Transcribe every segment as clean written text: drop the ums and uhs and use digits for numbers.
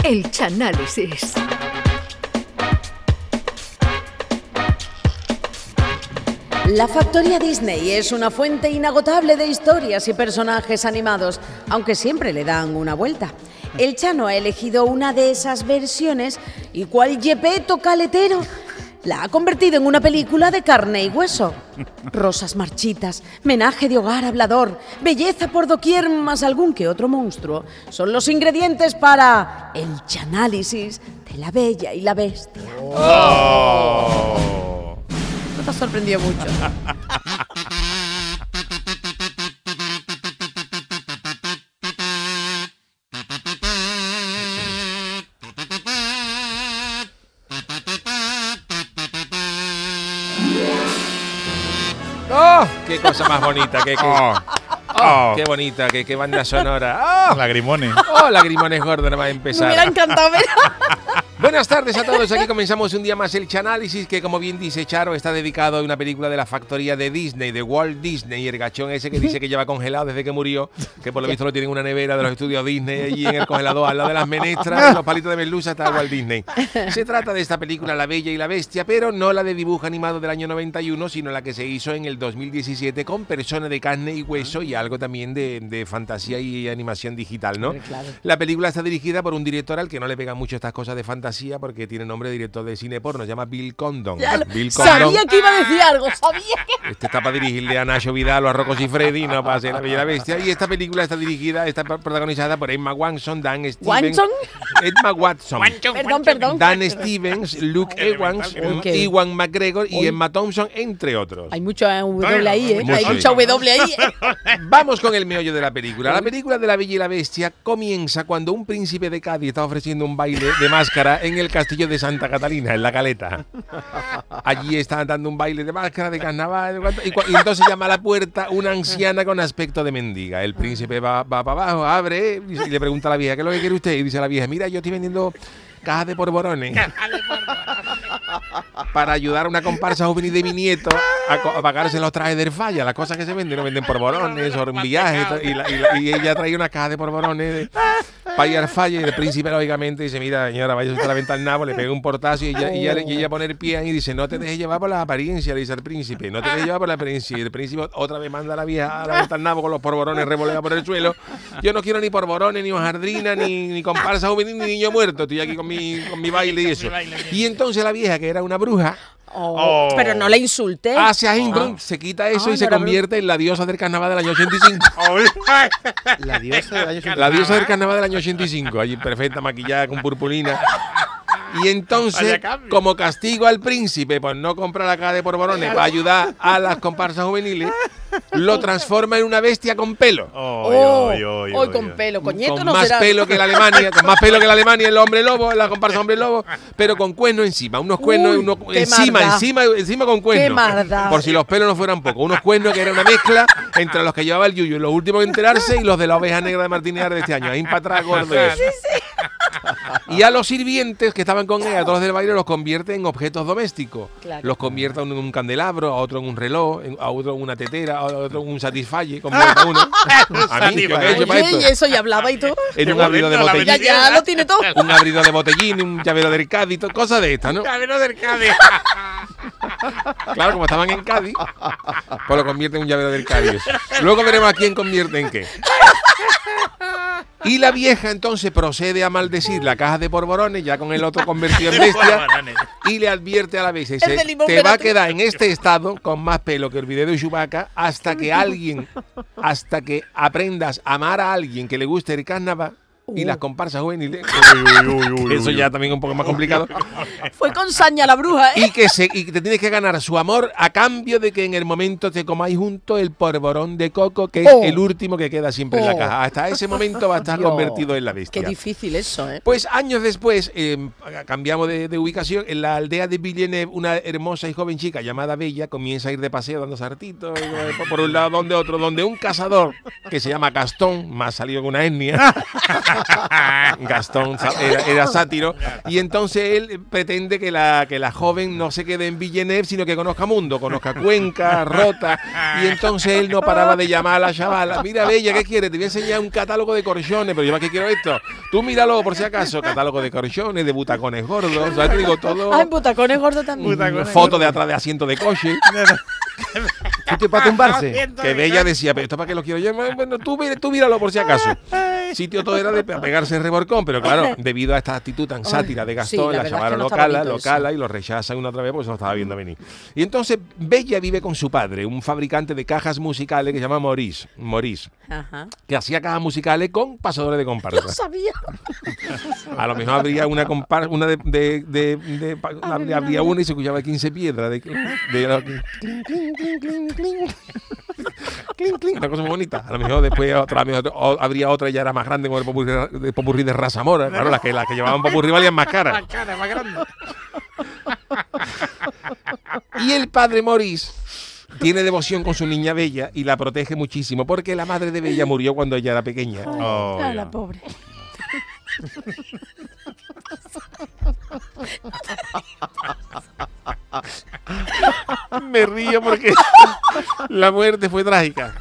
El Chanálisis. La factoría Disney es una fuente inagotable de historias y personajes animados, aunque siempre le dan una vuelta. El Chano ha elegido una de esas versiones y cual yepeto caletero la ha convertido en una película de carne y hueso. Rosas marchitas, menaje de hogar hablador, belleza por doquier más algún que otro monstruo son los ingredientes para el Chanálisis de La Bella y la Bestia. ¡Oh! No te has sorprendido mucho. ¡Oh! ¡Qué cosa más bonita! ¡Qué bonita! ¡Qué banda sonora! ¡Oh! Lagrimones. ¡Oh! Lagrimones gordos, nada más Me empezar. hubiera encantado ver. Buenas tardes a todos, aquí comenzamos un día más el Chanálisis, que como bien dice Charo, está dedicado a una película de la factoría de Disney, de Walt Disney, y el gachón ese que dice que lleva congelado desde que murió, que por lo visto lo tiene en una nevera de los estudios Disney, allí en el congelador, al lado de las menestras, los palitos de merluza está Walt Disney. Se trata de esta película La Bella y la Bestia, pero no la de dibujo animado del año 91, sino la que se hizo en el 2017 con personas de carne y hueso y algo también de fantasía y animación digital, ¿no? Claro. La película está dirigida por un director al que no le pegan mucho estas cosas de fantasía porque tiene nombre de director de cine porno, se llama Bill Condon. Sabía que iba a decir algo, sabía que... Este está para dirigirle a Nacho Vidal o a Rocco Siffredi, no para hacer La Bella y la Bestia. Y esta película está protagonizada por Emma Watson, Dan Stevens. ¿Watson? Emma Watson. Perdón. Dan Stevens, Luke Evans, Okay. Ewan McGregor y Uy. Emma Thompson, entre otros. Hay mucha W ahí, ¿eh? Mucho. Hay mucha W ahí. Vamos con el meollo de la película. La película de La Bella y la Bestia comienza cuando un príncipe de Cádiz está ofreciendo un baile de máscara en el castillo de Santa Catalina, en La Caleta. Allí están dando un baile de máscara, de carnaval, y entonces llama a la puerta una anciana con aspecto de mendiga. El príncipe va para abajo, abre y le pregunta a la vieja, ¿qué es lo que quiere usted? Y dice la vieja, mira, yo estoy vendiendo cajas de porborones para ayudar a una comparsa juvenil de mi nieto a pagarse los trajes del falla, las cosas que se venden, no venden porborones, o un viaje, y ella trae una caja de porborones para ir al falla, y el príncipe lógicamente dice, mira señora, vaya usted a la venta al nabo, le pega un portazo y ella pone el pie ahí y dice, no te dejes llevar por la apariencia, le dice al príncipe, no te dejes llevar por la apariencia, y el príncipe otra vez manda a la vieja a la venta al nabo con los porborones revoleados por el suelo. Yo no quiero ni porborones, ni hojardrina, ni comparsa juvenil, ni niño muerto, estoy aquí con mi baile y eso. Y entonces la vieja, que era una bruja, Pero no la insulté. hace a Himbron, se quita eso y se convierte en la diosa del carnaval del año 85. La diosa del año 85. La diosa del carnaval del año 85, allí perfecta, maquillada con purpurina. Y entonces, como castigo al príncipe por no comprar la caja de porborones para ayudar a las comparsas juveniles, lo transforma en una bestia con pelo. Hoy con pelo, coñeto Con no más será. pelo que la Alemania, con más pelo que la Alemania, el hombre lobo, la comparsa hombre lobo, pero con cuernos encima, unos cuernos qué maldad. encima con cuernos. Qué maldad. Por si los pelos no fueran pocos, unos cuernos que era una mezcla entre los que llevaba el Yuyu, los últimos en enterarse, y los de la oveja negra de Martínez de este año, ahí para atrás gordo y eso. Y a los sirvientes que estaban con ella, a todos los del baile, los convierte en objetos domésticos. Claro. Los convierte a uno en un candelabro, a otro en un reloj, a otro en una tetera, a otro en un Satisfyer, convierte a uno. A mí, ¿qué he hecho para Oye, esto? y eso ya hablaba y todo. En un abridor de Ya, botellín, ya lo tiene todo. un abridor de botellín, un llavero del Cádiz, cosas de estas, ¿no? Llavero del Cádiz. Claro, como estaban en Cádiz, pues lo convierte en un llavero del Cádiz. Luego veremos a quién convierte en qué. Y la vieja entonces procede a maldecir la caja de porborones, ya con el otro convertido en bestia, y le advierte a la bestia, El de dice, limón te va a verde. quedar en este estado con más pelo que el video de Chewbacca hasta que aprendas a amar a alguien que le guste el carnaval y las comparsas juveniles. Eso ya también es un poco más complicado. Fue con saña la bruja, ¿eh? Y que te tienes que ganar su amor a cambio de que en el momento te comáis juntos el polvorón de coco, que es el último que queda siempre en la caja. Hasta ese momento va a estar Dios, convertido en la bestia. Qué difícil eso, ¿eh? Pues años después, cambiamos de ubicación. En la aldea de Villeneuve, una hermosa y joven chica llamada Bella comienza a ir de paseo dando sartitos, por un lado, donde otro, donde un cazador que se llama Gastón, más salido con una etnia, Gastón era sátiro, y entonces él pretende que la joven no se quede en Villeneuve, sino que conozca mundo, conozca Cuenca, Rota, y entonces él no paraba de llamar a la chavala, mira Bella, ¿qué quieres? Te voy a enseñar un catálogo de corchones, pero yo más que quiero esto, tú míralo por si acaso, catálogo de corchones, de butacones gordos, o sea, te digo todo. Ah, en butacones gordos también. Fotos de atrás de asiento de coche. ¿Sitio para tumbarse? Que Bella decía, pero esto para qué lo quiero yo. Bueno, tú míralo por si acaso. Sitio todo era de pegarse el reborcón, pero claro, debido a esta actitud tan sátira de Gastón, sí, la verdad chavala es que no lo está bonito cala y lo rechaza una otra vez porque se lo estaba viendo venir. Y entonces Bella vive con su padre, un fabricante de cajas musicales que se llama Maurice, Ajá. que hacía cajas musicales con pasadores de comparsa. Lo sabía. A lo mejor habría una comparsa, una habría una y se escuchaba 15 piedras una cosa muy bonita. A lo mejor después habría otra y ya era más grande con el popurrí de Raza Mora. Claro, las que llevaban popurrí valían más caras. Más grande. Y el padre Maurice tiene devoción con su niña Bella y la protege muchísimo porque la madre de Bella murió cuando ella era pequeña. La pobre. Me río porque la muerte fue trágica.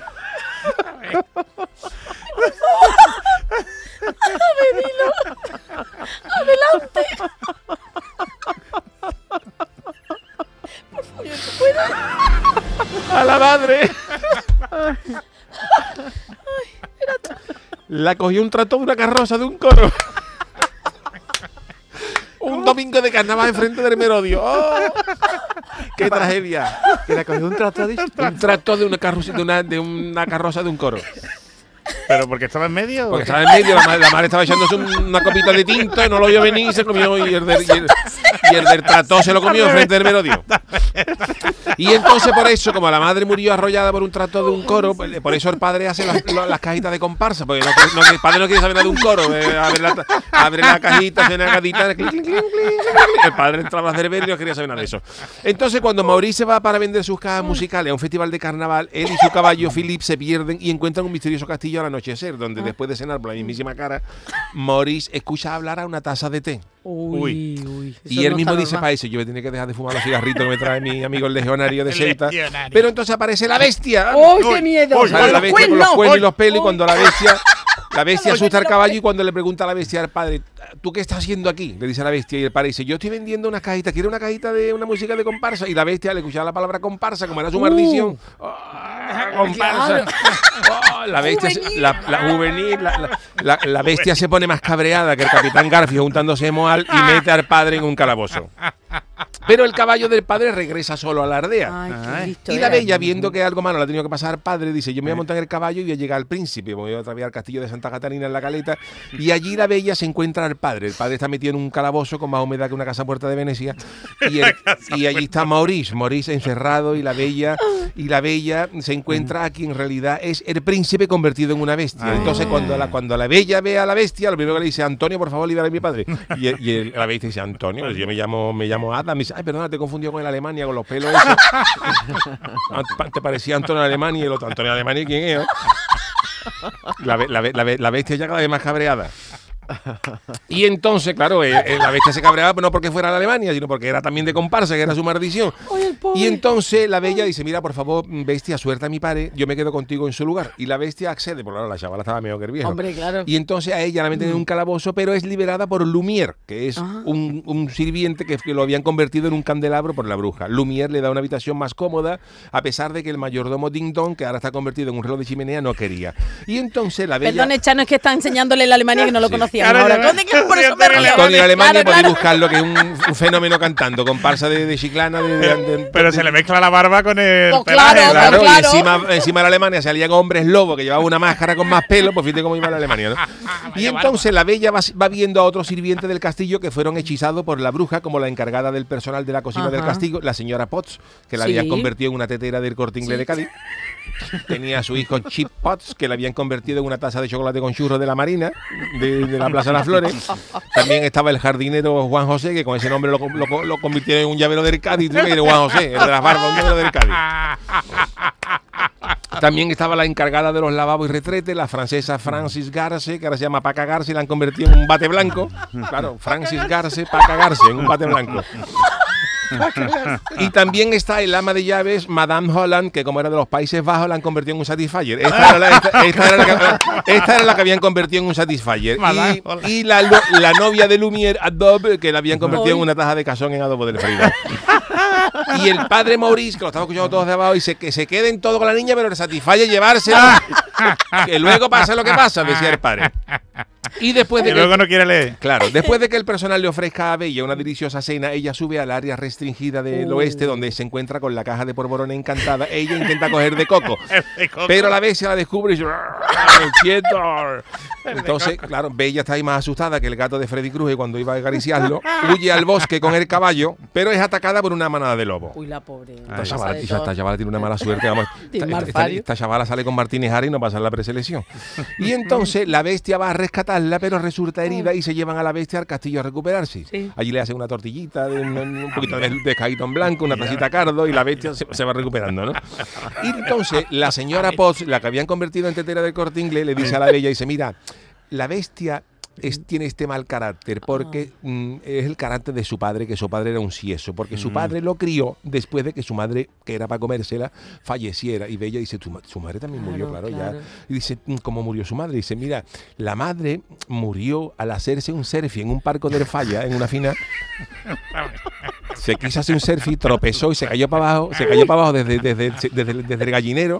Adelante. Por favor, yo no puedo. A la madre. La cogió un tractor de una carroza de un coro. Un domingo de carnaval enfrente del Merodio. ¡Oh! ¡Qué tragedia! Que la cogió un tractor Un tractor de una carroza de un coro. ¿Pero porque estaba en medio? Porque estaba en medio, la madre estaba echándose una copita de tinto y no lo vio venir y se comió y el del tractor se lo comió enfrente del Merodio. Y entonces por eso, como la madre murió arrollada por un tractor de un coro, por eso el padre hace las cajitas de comparsa, porque el padre no quiere saber nada de un coro. Abre la cajita, hace una gatita, el padre entraba a hacer ver y no quería saber nada de eso. Entonces cuando Maurice va para vender sus cajas musicales a un festival de carnaval, él y su caballo Philippe se pierden y encuentran un misterioso castillo al anochecer, donde después de cenar por la mismísima cara, Maurice escucha hablar a una taza de té. Uy. Y él mismo dice, para eso yo me tenía que dejar de fumar los cigarritos que me trae mi amigo el legionario de Ceuta. Pero entonces aparece la bestia. ¡Uy, qué miedo! Sale la bestia con los cuernos y los pelos, y cuando la bestia asusta al caballo, y cuando le pregunta a la bestia al padre, ¿tú qué estás haciendo aquí? Le dice a la bestia, y el padre dice, yo estoy vendiendo unas cajitas, ¿quiere una cajita de una música de comparsa? Y la bestia le escuchaba la palabra comparsa, como era su maldición. Comparsa. La bestia, la bestia se pone más cabreada que el capitán Garfio juntándose a Moal y mete al padre en un calabozo. Pero el caballo del padre regresa solo a la aldea. Y la Bella, viendo que algo malo le ha tenido que pasar al padre, dice, yo me voy a montar en el caballo y voy a llegar al príncipe. Voy otra vez al castillo de Santa Catarina en la Caleta. Y allí la Bella se encuentra al padre. El padre está metido en un calabozo con más humedad que una casa puerta de Venecia. Y allí está Maurice encerrado, y la Bella se encuentra a quien en realidad es el príncipe convertido en una bestia. Entonces cuando la Bella ve a la bestia, lo primero que le dice, Antonio, por favor, libera a mi padre. Y la bestia dice, Antonio, yo me llamo Adam. Y dice, ay, perdona, te he confundido con el Alemania, con los pelos esos. Te parecía Antonio Alemania y el otro Antonio Alemania, ¿quién es? La bestia ya cada vez más cabreada. Y entonces, claro, la bestia se cabreaba, pero no porque fuera de Alemania, sino porque era también de comparsa, que era su maldición. Y entonces la Bella dice, mira, por favor, bestia, suelta a mi padre, yo me quedo contigo en su lugar. Y la bestia accede, por claro, la chavala estaba mejor que el viejo. Hombre, claro. Y entonces a ella la meten en un calabozo, pero es liberada por Lumière, que es un sirviente que lo habían convertido en un candelabro por la bruja. Lumière le da una habitación más cómoda, a pesar de que el mayordomo Ding Dong, que ahora está convertido en un reloj de chimenea, no quería. Y entonces la Bella... Perdón, Chano, es que está enseñándole la Alemania que no lo conocía. Claro, Ahora, por eso me río. Antonio en Alemania, Claro, podéis buscarlo, que es un fenómeno cantando, comparsa de Chiclana. Pero se le mezcla la barba con el Pues pelaje. claro. Y encima de la Alemania salían hombres lobos que llevaban una máscara con más pelo, pues fíjate cómo iba la Alemania, ¿no? Y entonces la Bella va viendo a otros sirvientes del castillo que fueron hechizados por la bruja, como la encargada del personal de la cocina del castillo, la señora Potts, que la habían convertido en una tetera del Corte Inglés de Cádiz. Tenía a su hijo Chip Potts, que le habían convertido en una taza de chocolate con churros de la Marina, de la Plaza de las Flores. También estaba el jardinero Juan José, que con ese nombre lo convirtieron en un llavero del Cádiz, de Juan José, el de las barbas, un llavero del Cádiz. También estaba la encargada de los lavabos y retretes, la francesa Francis Garce, que ahora se llama para cagarse, y la han convertido en un bate blanco. Claro, Francis Garce para cagarse en un bate blanco. Y también está el ama de llaves, Madame Holland, que como era de los Países Bajos, la han convertido en un Satisfyer. Esta era la que habían convertido en un Satisfyer. Y la novia de Lumière, Adobe, que la habían convertido en una taza de cazón en adobo del freidor. Y el padre Maurice, que lo estaba escuchando todos de abajo, dice que se queden todo con la niña, pero le satisfalle llevársela. Que luego pasa lo que pasa, decía el padre. Y después de que luego no quiere leer. Claro, después de que el personal le ofrezca a Bella una deliciosa cena, ella sube al área restringida del oeste, donde se encuentra con la caja de polvorones encantada. Ella intenta coger de coco, pero la Bestia la descubre y dice: ¡quieto! Entonces, claro, Bella está ahí más asustada que el gato de Freddy Krueger cuando iba a acariciarlo. Huye al bosque con el caballo, pero es atacada por una manada de lobos. Uy, la pobre. Esta chavala tiene una mala suerte. Vamos, esta chavala sale con Martínez Ari y no pasa la preselección. Y entonces la Bestia va a rescatarla, pero resulta herida y se llevan a la Bestia al castillo a recuperarse. Sí. Allí le hacen una tortillita, un poquito de pescadito en blanco, una tacita cardo, y la Bestia se va recuperando, ¿no? Y entonces la señora Potts, la que habían convertido en tetera del Corte Inglés, le dice a la Bella, dice: mira, la Bestia tiene este mal carácter porque es el carácter de su padre, que su padre era un sieso, porque su padre lo crió después de que su madre, que era para comérsela, falleciera. Y Bella dice: su madre también murió, claro. Ya. Y dice: ¿cómo murió su madre? Dice: mira, la madre murió al hacerse un selfie en un parco de falla, en una final. Se quiso hacer un selfie, tropezó y se cayó para abajo, desde el gallinero.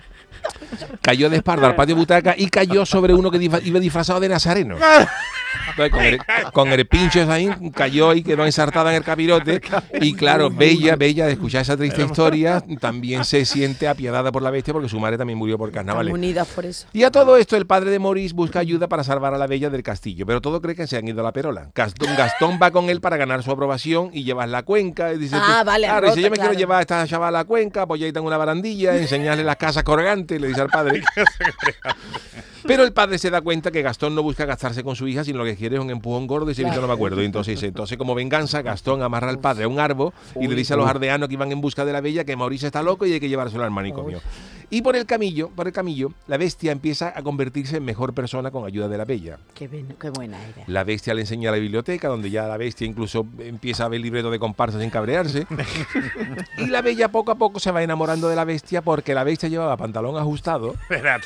Cayó de espalda al patio butaca y cayó sobre uno que iba disfrazado de nazareno. Entonces, con el pincho ahí, cayó y quedó ensartada en el capirote. Y claro, Bella, de escuchar esa triste historia, también se siente apiadada por la Bestia porque su madre también murió por carnavales. Unidas por eso. Y a todo esto, el padre de Maurice busca ayuda para salvar a la Bella del castillo, pero todo cree que se han ido a la perola. Gastón va con él para ganar su aprobación y llevarla a Cuenca. Y dice: vale, claro, dice: yo me quiero llevar a esta chavala a Cuenca, apoyadita en una barandilla, enseñarle las casas colgantes, le dice al padre. Pero el padre se da cuenta que Gastón no busca gastarse con su hija, sino lo que quiere es un empujón gordo y se no me acuerdo. Y entonces, como venganza, Gastón amarra al padre a un árbol y le dice a los aldeanos que iban en busca de la Bella que Maurice está loco y hay que llevárselo al manicomio. Y por el camino, la Bestia empieza a convertirse en mejor persona con ayuda de la Bella. Qué buena era. La Bestia le enseña la biblioteca, donde ya la Bestia incluso empieza a ver libretos de comparsas sin cabrearse. Y la Bella poco a poco se va enamorando de la Bestia porque la Bestia llevaba pantalón ajustado. Espérate.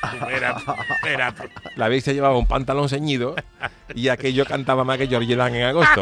La Bestia llevaba un pantalón ceñido y aquello cantaba más que George Dan en agosto.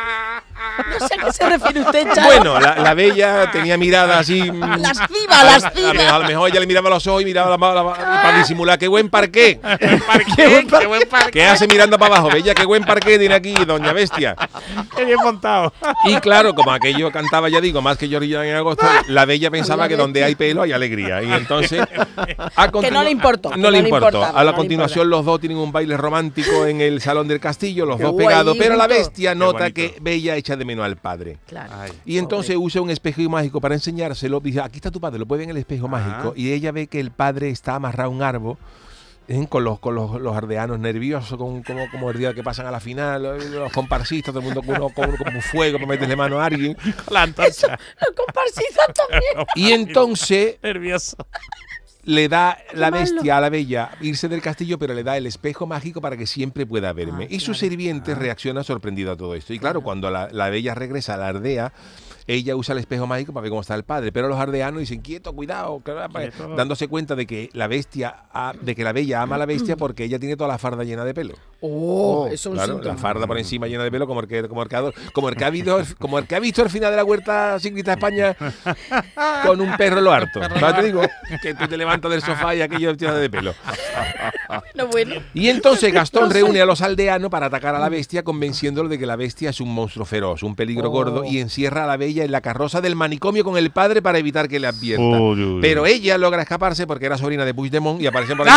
No sé a qué se refiere usted, Charo. Bueno, la Bella tenía mirada así. Lasciva. A lo mejor ella le miraba los ojos y miraba para disimular. ¡Qué buen parqué! ¡Qué buen parqué! ¿Qué hace mirando para abajo? Bella, qué buen parqué tiene aquí, doña Bestia. ¡Qué bien montado! Y claro, como aquello cantaba, ya digo, más que George Dan en agosto, la Bella pensaba que donde hay pelo hay alegría. Y entonces. Que no le importó. No le importó. A la continuación, los dos tienen un baile romántico en el salón del castillo, los dos pegados, pero la Bestia nota que Bella echa de menos al padre. Claro. Y entonces usa un espejo mágico para enseñárselo. Dice: aquí está tu padre, lo puede ver en el espejo mágico. Y ella ve que el padre está amarrado a un árbol con los aldeanos nerviosos, como el día que pasan a la final, los comparsistas, todo el mundo con fuego para meterle mano a alguien. Con la antorcha. Los comparsistas también. Y entonces nervioso. Le da la Bestia a la Bella irse del castillo, pero le da el espejo mágico para que siempre pueda verme. Y su sirviente reacciona sorprendido a todo esto. Y claro, cuando la Bella regresa a la aldea, ella usa el espejo mágico para ver cómo está el padre. Pero los aldeanos dicen: quieto, cuidado, dándose cuenta de que la Bella ama a la Bestia porque ella tiene toda la farda llena de pelo. Eso claro, la farda por encima llena de pelo, como el que ha visto el final de la Huerta Cíclica de España con un perro en lo harto. ¿Sabes? Te digo que tú te levantas del sofá y aquello lleno de pelo. Bueno. Y entonces Gastón reúne a los aldeanos para atacar a la Bestia, convenciéndolo de que la Bestia es un monstruo feroz, un peligro gordo, y encierra a la Bella en la carroza del manicomio con el padre para evitar que le advierta. Pero ella logra escaparse porque era sobrina de Puigdemont y aparecen por ahí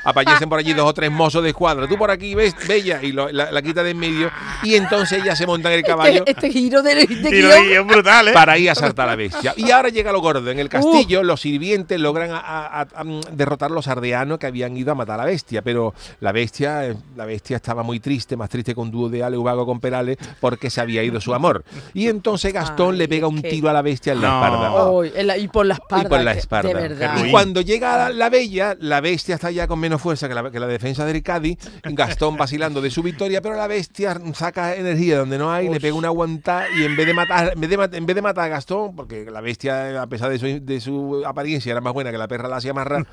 aparecen por allí 2 o 3 mozos de escuadra. Tú por aquí ves, bella, y la quita de en medio. Y entonces ella se monta en el caballo. Este giro de Y guión. es brutal, ¿eh? Para ir a asaltar a la bestia. Y ahora llega lo gordo. En el castillo, los sirvientes logran a derrotar a los ardeanos que habían ido a matar a la bestia. Pero la bestia estaba muy triste, más triste que un dúo de Aleuvago con Perales, porque se había ido su amor. Y entonces Gastón le pega un tiro a la bestia en la espalda. Y por la espalda. Y por la espalda. De verdad. Y cuando llega la bella, la bestia está ya con menos fuerza que la defensa del Cádiz. Gastón vacilando de su victoria, pero la bestia saca energía donde no hay, le pega una aguantada y en vez de matar a Gastón, porque la bestia, a pesar de su apariencia, era más buena que la perra la hacía amarrar.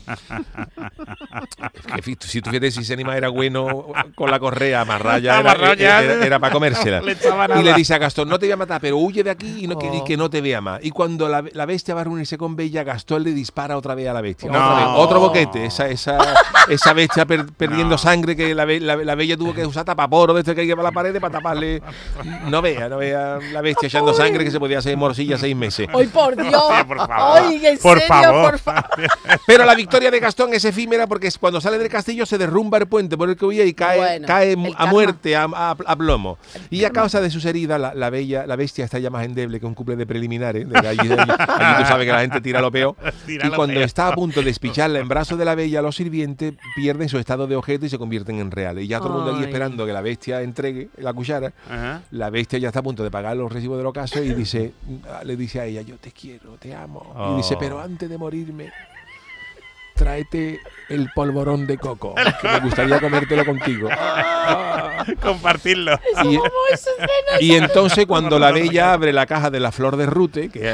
Si tú fíjate, si ese animal era bueno con la correa amarrada, ya era para comérsela. Y le dice a Gastón, no te voy a matar, pero huye de aquí y que no te vea más. Y cuando la bestia va a reunirse con Bella, Gastón le dispara otra vez a la bestia. Otra vez, otro boquete. Esa bestia perdiendo sangre, que la Bella tuvo que usar tapaporo de este que hay para la pared para taparle. No vea la bestia echando sangre, que se podía hacer morcilla 6 meses. ¡Ay, por Dios! Por favor. ¡Ay, en Por serio, favor. por favor! Pero la victoria de Gastón es efímera, porque cuando sale del castillo se derrumba el puente por el que huía y cae a muerte, a plomo. Y a causa de sus heridas, la bestia está ya más endeble que un couple de preliminares. Allí tú sabes que la gente tira lo peor. Y cuando está a punto de espicharla en brazos de la Bella, los sirvientes pierden su estado de objeto y se convierten en reales. Y ya todo el mundo aquí esperando que la bestia entregue la cuchara. Ajá. La bestia ya está a punto de pagar los recibos del ocaso y le dice a ella, yo te quiero, te amo. Y dice, pero antes de morirme, tráete el polvorón de coco, que me gustaría comértelo contigo. Compartirlo. Y entonces cuando la Bella abre la caja de la flor de rute, que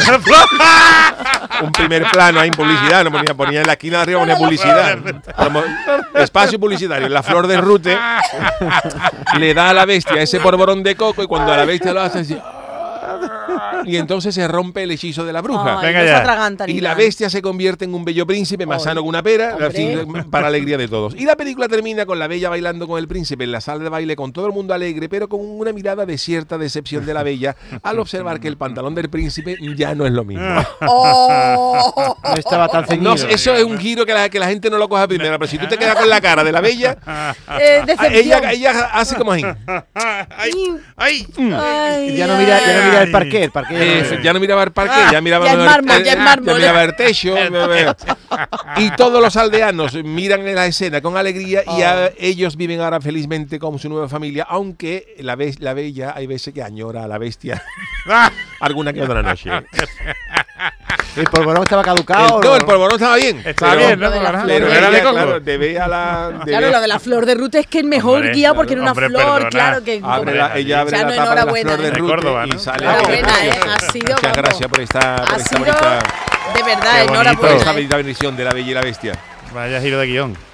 un primer plano ahí en publicidad, no ponía en la esquina de arriba, ponía publicidad, espacio publicitario, la flor de rute, le da a la bestia ese polvorón de coco y cuando a la bestia lo hace así, y entonces se rompe el hechizo de la bruja. Ay, Venga no ya. se atraganta ni Y la nada. bestia se convierte en un bello príncipe más sano que una pera, Hombre. así, para alegría de todos. Y la película termina con la Bella bailando con el príncipe en la sala de baile, con todo el mundo alegre, pero con una mirada de cierta decepción de la Bella al observar que el pantalón del príncipe ya no es lo mismo. ¡Oh! No estaba tan ceñido. No, eso es un giro que la gente no lo coja primero, pero si tú te quedas con la cara de la Bella, Decepción. ella hace como así. ¡Ay! ¡Ay! Ay, Ya no mira el parquet. Ya no miraba el parque, ya miraba ya es mármol, ya es mármol. ya miraba el techo. Y todos los aldeanos miran la escena con alegría y ellos viven ahora felizmente con su nueva familia, aunque la Bella hay veces que añora a la bestia alguna que otra noche. ¿El polvorón estaba caducado? No, el polvorón estaba bien. Estaba bien, ¿no? Pero Era de ella, coco. claro, debe a la... Claro, lo de la flor de ruta es que el mejor Hombre, guía porque era una hombre, flor, perdona. claro que... Ella abre Chano, la tapa de la enhorabuena, flor de ¿eh? rute Córdoba, y ¿no? sale. Enhorabuena, ha sido, Muchas vamos. gracias por esta Ha sido bonita de verdad, Qué bonito. enhorabuena. bendición de la Bella y la Bestia. Vaya giro de guión.